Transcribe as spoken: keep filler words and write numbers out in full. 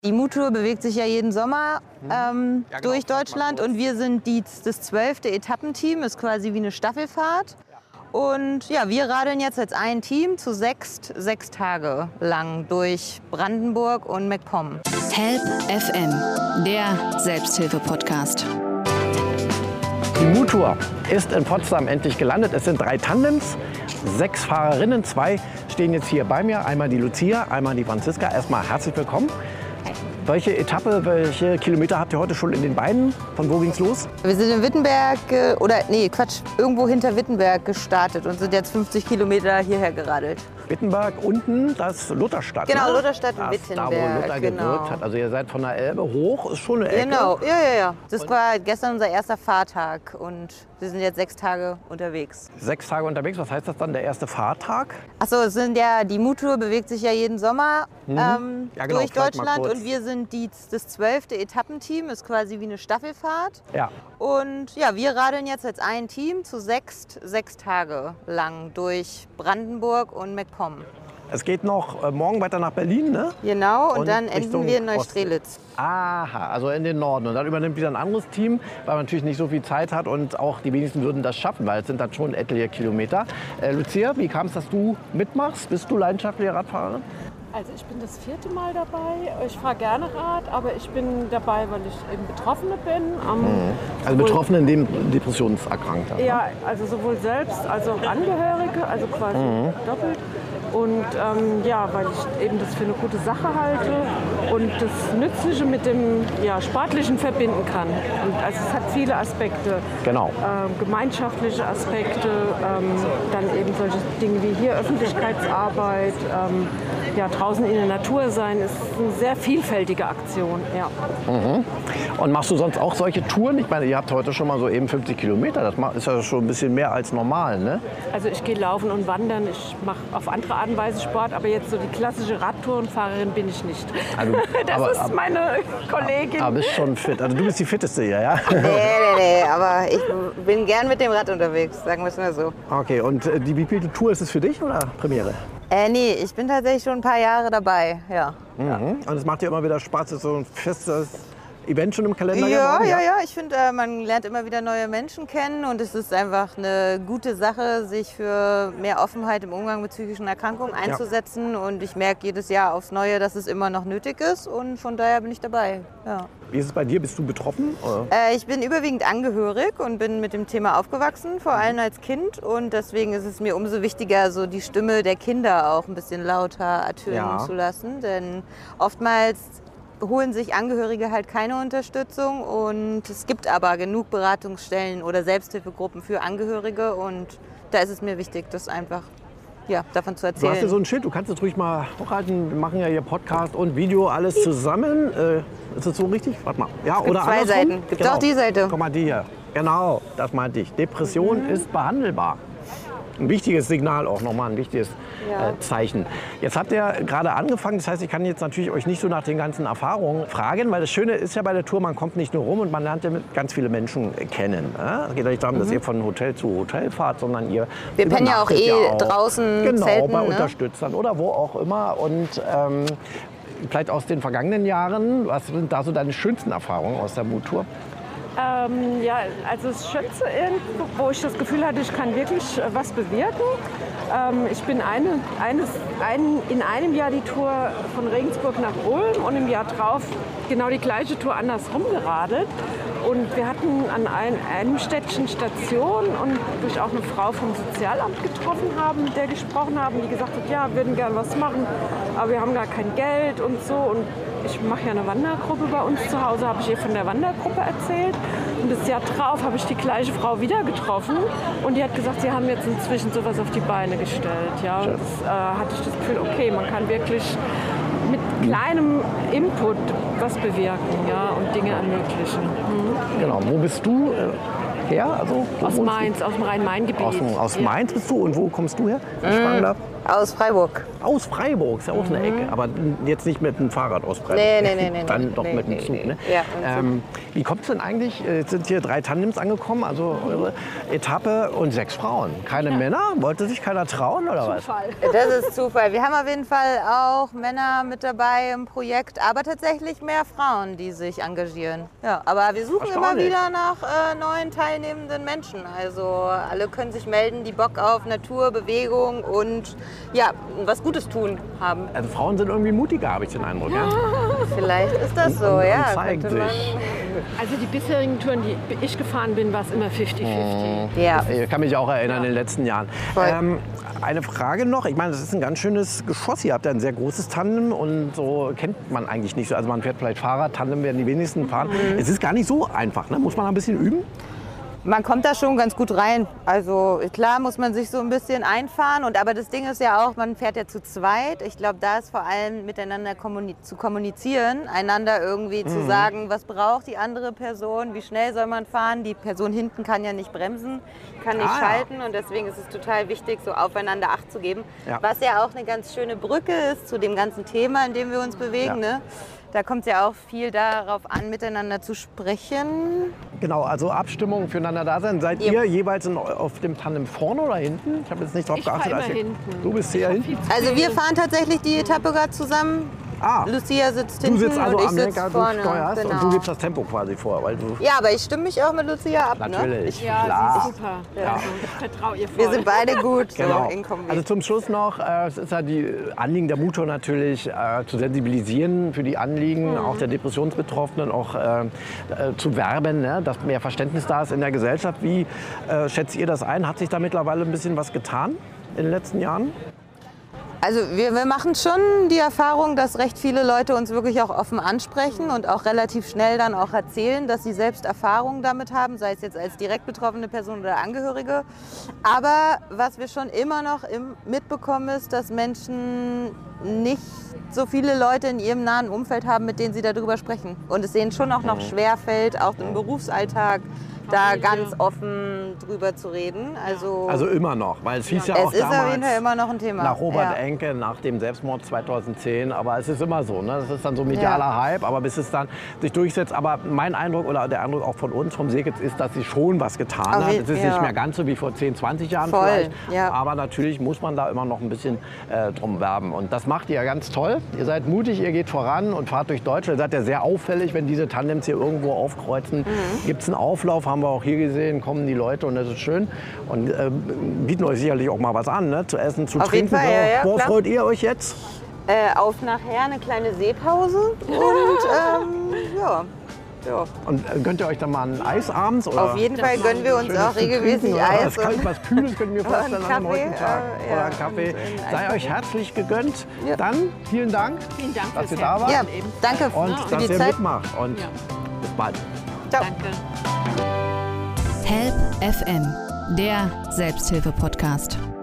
Die Mut-Tour bewegt sich ja jeden Sommer ähm, Ja, genau. durch Deutschland und wir sind die, das zwölfte Etappenteam, ist quasi wie eine Staffelfahrt. Und ja, wir radeln jetzt als ein Team zu sechs, sechs Tage lang durch Brandenburg und MacPom. Help F M, der Selbsthilfe-Podcast. Die Mut-Tour ist in Potsdam endlich gelandet. Es sind drei Tandems, sechs Fahrerinnen, zwei stehen jetzt hier bei mir. Einmal die Lucia, einmal die Franziska. Erstmal herzlich willkommen. Welche Etappe, welche Kilometer habt ihr heute schon in den Beinen? Von wo ging's los? Wir sind in Wittenberg, äh, oder nee, Quatsch, irgendwo hinter Wittenberg gestartet und sind jetzt fünfzig Kilometer hierher geradelt. Wittenberg, unten das Lutherstadt. Genau, ne? Lutherstadt und Das, Wittenberg. Da, wo Luther genau. gewirkt hat. Also ihr seid von der Elbe hoch, ist schon eine Ecke. Genau, ja, ja, ja. Das war gestern unser erster Fahrtag und wir sind jetzt sechs Tage unterwegs. Sechs Tage unterwegs, was heißt das dann, der erste Fahrtag? Achso, es sind ja, die Mut-Tour bewegt sich ja jeden Sommer Mhm. ähm, Ja, genau, durch vielleicht mal Deutschland kurz. und wir sind die, das zwölfte Etappenteam, ist quasi wie eine Staffelfahrt. Ja. Und ja, wir radeln jetzt als ein Team zu sechs, sechs Tage lang durch Brandenburg und MacPom. Es geht noch äh, morgen weiter nach Berlin, ne? Genau, und, Und dann Richtung enden wir in Ostsee. Neustrelitz. Aha, also in den Norden. Und dann übernimmt wieder ein anderes Team, weil man natürlich nicht so viel Zeit hat und auch die wenigsten würden das schaffen, weil es sind dann schon etliche Kilometer. Äh, Lucia, wie kam es, dass du mitmachst? Bist du leidenschaftliche Radfahrerin? Also ich bin das vierte Mal dabei. Ich fahre gerne Rad, aber ich bin dabei, weil ich eben Betroffene bin. Ähm, Also sowohl- Betroffene in dem Depressionserkrankter. ne? Ja, also sowohl selbst als auch Angehörige, also quasi doppelt. Und ähm, ja, weil ich eben das für eine gute Sache halte und das Nützliche mit dem ja, Sportlichen verbinden kann. Und also es hat viele Aspekte. Genau. Ähm, gemeinschaftliche Aspekte, ähm, dann eben solche Dinge wie hier Öffentlichkeitsarbeit, ähm, ja, draußen in der Natur sein, ist eine sehr vielfältige Aktion. Ja. Und machst du sonst auch solche Touren? Ich meine, ihr habt heute schon mal so eben fünfzig Kilometer. Das ma- ist ja schon ein bisschen mehr als normal, ne? Also ich gehe laufen und wandern, ich mache auf andere Art und Weise Sport, aber jetzt so die klassische Radtourenfahrerin bin ich nicht. Also, Das aber, ist aber, meine Kollegin. aber bist schon fit. Also du bist die fitteste hier, ja? Nee, nee, nee, aber ich bin gern mit dem Rad unterwegs, sagen wir es mal so. Okay, und äh, die wievielte Tour ist es für dich oder Premiere? Äh, nee, ich bin tatsächlich schon ein paar Jahre dabei, ja. Mhm. Und es macht dir immer wieder Spaß, ist so ein festes Event schon im Kalender Ja, geworden? ja, ja. Ich finde, äh, man lernt immer wieder neue Menschen kennen und es ist einfach eine gute Sache, sich für mehr Offenheit im Umgang mit psychischen Erkrankungen einzusetzen. Und ich merke jedes Jahr aufs Neue, dass es immer noch nötig ist und von daher bin ich dabei. Ja. Wie ist es bei dir? Bist du betroffen? Oder? Äh, ich bin überwiegend angehörig und bin mit dem Thema aufgewachsen, vor allem als Kind. Und deswegen ist es mir umso wichtiger, so die Stimme der Kinder auch ein bisschen lauter ertönen Ja. zu lassen. Denn oftmals holen sich Angehörige halt keine Unterstützung und es gibt aber genug Beratungsstellen oder Selbsthilfegruppen für Angehörige und da ist es mir wichtig, das einfach ja, davon zu Du hast ja erzählen. so ein Schild, du kannst es ruhig mal hochhalten. Wir machen ja hier Podcast und Video, alles zusammen. Äh, ist das so richtig? Warte mal. Ja, gibt oder zwei andersrum? Seiten. Gibt auch die Seite. Guck mal, die hier. Genau, das meinte ich. Depression ist behandelbar. Ein wichtiges Signal auch, nochmal ein wichtiges Ja. äh, Zeichen. Jetzt habt ihr gerade angefangen, das heißt, ich kann jetzt natürlich euch nicht so nach den ganzen Erfahrungen fragen, weil das Schöne ist ja bei der Tour, man kommt nicht nur rum und man lernt ja mit ganz viele Menschen kennen. Ne? Es geht ja nicht darum, dass ihr von Hotel zu Hotel fahrt, sondern ihr Wir pennen ja auch übernachtet eh ja auch. draußen Genau, Zelten, bei ne? Unterstützern oder wo auch immer. Und ähm, vielleicht aus den vergangenen Jahren, was sind da so deine schönsten Erfahrungen aus der Mut-Tour? Ähm, ja, also das Schönste, irgendwo, wo ich das Gefühl hatte, ich kann wirklich äh, was bewirken. Ähm, ich bin eine, eines, ein, in einem Jahr die Tour von Regensburg nach Ulm und im Jahr drauf genau die gleiche Tour andersrum geradelt. Und wir hatten an ein, einem Städtchen Station und durch auch eine Frau vom Sozialamt getroffen haben, mit der gesprochen haben, die gesagt hat, ja, wir würden gerne was machen, aber wir haben gar kein Geld und so. Und ich mache ja eine Wandergruppe bei uns zu Hause, habe ich ihr von der Wandergruppe erzählt. Und das Jahr drauf habe ich die gleiche Frau wieder getroffen und die hat gesagt, sie haben jetzt inzwischen sowas auf die Beine gestellt. Ja, und das, äh, hatte ich das Gefühl, okay, man kann wirklich mit kleinem Input was bewirken, ja, und Dinge ermöglichen. Mhm. Genau, wo bist du? her? Also, Aus Mainz, aus dem Rhein-Main-Gebiet. Aus, aus ja. Mainz bist du und wo kommst du her? Ich fragen darf? Aus Freiburg. Aus Freiburg, ist ja auch eine Ecke, aber jetzt nicht mit dem Fahrrad aus Freiburg. Nee, nee, nee, nee. Dann nee, doch nee, mit dem nee, Zug, nee. ne? Ja, mit dem Zug. Ähm, wie kommt es denn eigentlich? Jetzt sind hier drei Tandems angekommen, also eure Etappe und sechs Frauen. Keine Männer? Wollte sich keiner trauen oder was? Zufall. Das ist Zufall. Wir haben auf jeden Fall auch Männer mit dabei im Projekt, aber tatsächlich mehr Frauen, die sich engagieren. Ja, aber wir suchen immer Erstaunlich. wieder nach äh, neuen teilnehmenden Menschen. Also alle können sich melden, die Bock auf Natur, Bewegung und ja, was Gutes tun haben. Also Frauen sind irgendwie mutiger, habe ich den Eindruck. Ja? Vielleicht ist das so, und, und ja. zeigt könnte man- sich. Also die bisherigen Touren, die ich gefahren bin, war es immer fifty fifty. Ja. Ich kann mich auch erinnern in den letzten Jahren. Voll. Ähm, eine Frage noch. Ich meine, das ist ein ganz schönes Geschoss. Ihr habt ja ein sehr großes Tandem und so kennt man eigentlich nicht so. Also man fährt vielleicht Fahrrad, Tandem werden die wenigsten fahren. Mhm. Es ist gar nicht so einfach. Ne? Muss man ein bisschen üben? Man kommt da schon ganz gut rein. Also klar muss man sich so ein bisschen einfahren. Und, aber das Ding ist ja auch, man fährt ja zu zweit. Ich glaube, da ist vor allem miteinander kommuni zu kommunizieren, einander irgendwie zu sagen, was braucht die andere Person, wie schnell soll man fahren. Die Person hinten kann ja nicht bremsen, kann nicht Ah, ja. schalten. Und deswegen ist es total wichtig, so aufeinander Acht zu geben. Ja. Was ja auch eine ganz schöne Brücke ist zu dem ganzen Thema, in dem wir uns bewegen. Ja. Ne? Da kommt es ja auch viel darauf an, miteinander zu sprechen. Genau, also Abstimmung füreinander da sein. Seid Ja. ihr jeweils in, auf dem Tandem vorne oder hinten? Ich habe jetzt nicht drauf Ich fahr geachtet. immer als ihr- hinten. Du bist sehr Ich fahr hinten? viel zu Also wir viel. fahren tatsächlich die Etappe gerade zusammen. Ah, Lucia sitzt du hinten sitzt also und ich am sitze Lenker, du vorne. steuerst Genau. und du gibst das Tempo quasi vor. Weil du Ja, aber ich stimme mich auch mit Lucia ab. Ne? natürlich, Ja, klar. sie ist super. Also, ich vertraue ihr voll. Wir sind beide gut Genau. so in Kombi. Also zum Schluss noch, äh, es ist ja die Anliegen der Mutuo natürlich äh, zu sensibilisieren für die Anliegen, auch der Depressionsbetroffenen, auch äh, äh, zu werben, ne, dass mehr Verständnis da ist in der Gesellschaft. Wie äh, schätzt ihr das ein? Hat sich da mittlerweile ein bisschen was getan in den letzten Jahren? Also wir, wir machen schon die Erfahrung, dass recht viele Leute uns wirklich auch offen ansprechen und auch relativ schnell dann auch erzählen, dass sie selbst Erfahrungen damit haben, sei es jetzt als direkt betroffene Person oder Angehörige. Aber was wir schon immer noch im, mitbekommen ist, dass Menschen nicht so viele Leute in ihrem nahen Umfeld haben, mit denen sie darüber sprechen. Und es denen schon auch noch schwerfällt, auch im Berufsalltag da Familie. ganz offen drüber zu reden. Also, Also immer noch, weil es hieß ja, es auch ist damals auf jeden Fall immer noch ein Thema. nach Robert Ja. Enke, nach dem Selbstmord zweitausendzehn, aber es ist immer so, ne? Das ist dann so ein medialer Ja. Hype, aber bis es dann sich durchsetzt. Aber mein Eindruck oder der Eindruck auch von uns, vom Seekitz, ist, dass sie schon was getan Auf hat. je- Es ist ja. nicht mehr ganz so wie vor zehn, zwanzig Jahren Voll, vielleicht, ja. aber natürlich muss man da immer noch ein bisschen äh, drum werben. Und das macht ihr ja ganz toll. Ihr seid mutig, ihr geht voran und fahrt durch Deutschland. Ihr seid ja sehr auffällig, wenn diese Tandems hier irgendwo aufkreuzen. Mhm. Gibt es einen Auflauf, haben wir auch hier gesehen, kommen die Leute und das ist schön. Und äh, bieten euch sicherlich auch mal was an, ne? Zu essen, zu Auf jeden trinken. Fall, ja, ja, Worauf klar. freut ihr euch jetzt? Äh, auf nachher eine kleine Seepause und ähm, ja. ja. Und äh, gönnt ihr euch dann mal ein Eis abends? Oder Auf jeden Fall gönnen wir uns Schönes auch zu regelmäßig trinken oder Eis. Was, kalt, was Kühles können wir vorstellen Und an einem Kaffee, heutigen Tag. äh, Oder ja, ein Kaffee. und ein Sei Eis. euch herzlich gegönnt. Ja. Dann vielen Dank, Vielen Dank dass fürs ihr da wart. Ja, Eben. danke Und für dass die ihr Zeit. mitmacht. Und Ja. bis bald. Ciao. Danke. Help F M, der Selbsthilfe-Podcast.